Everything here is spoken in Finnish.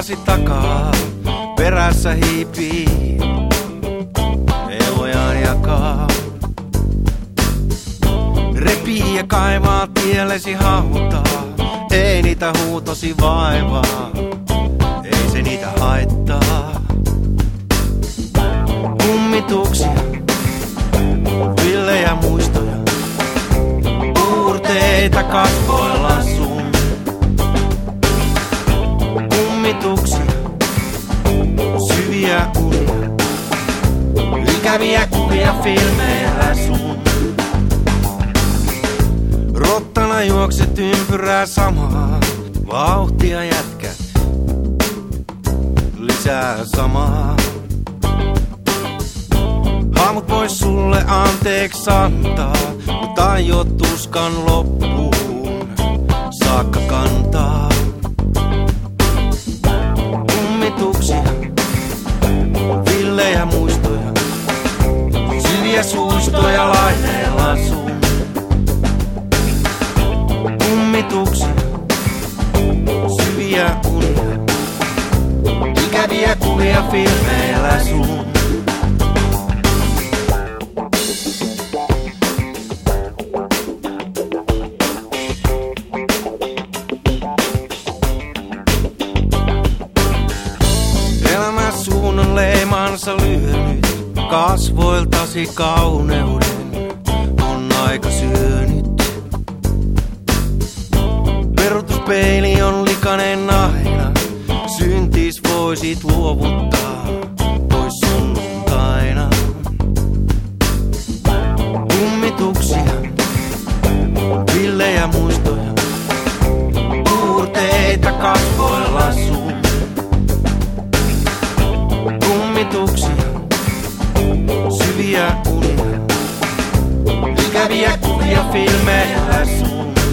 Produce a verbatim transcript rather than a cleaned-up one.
lasi takaa, perässä hiipii, elojaan jakaa. Repii ja kaivaa tiellesi hautaa, ei niitä huutosi vaivaa, ei se niitä haittaa. Kummituksia, villejä muistoja, uurteita kasvoilla sun. Kummituksia, syviä unia, ikäviä kuvia filmeillä sun. Rottana juokset ympyrää samaa, vauhtia jätkät, lisää samaa. Haamut pois sulle anteeksi antaa, mutta aiot tuskan loppuun saakka kantaa. Kummituksia, villejä muistoja, syviä suistoja laineella sun. Kummituksia, syviä unia, ikäviä kuvia filmeillä sun. Elämä sun on leimansa lyönyt, kasvoiltasi kauneuden on aika syönyt. Peruutuspeili on likainen aina, syntis voisit luovuttaa pois sunnuntaina. Kummituksia, villejä muistoja, uurteita kasvoilla sun. Kummituksia, syviä unia, ikäviä kuvia filmeillä sun.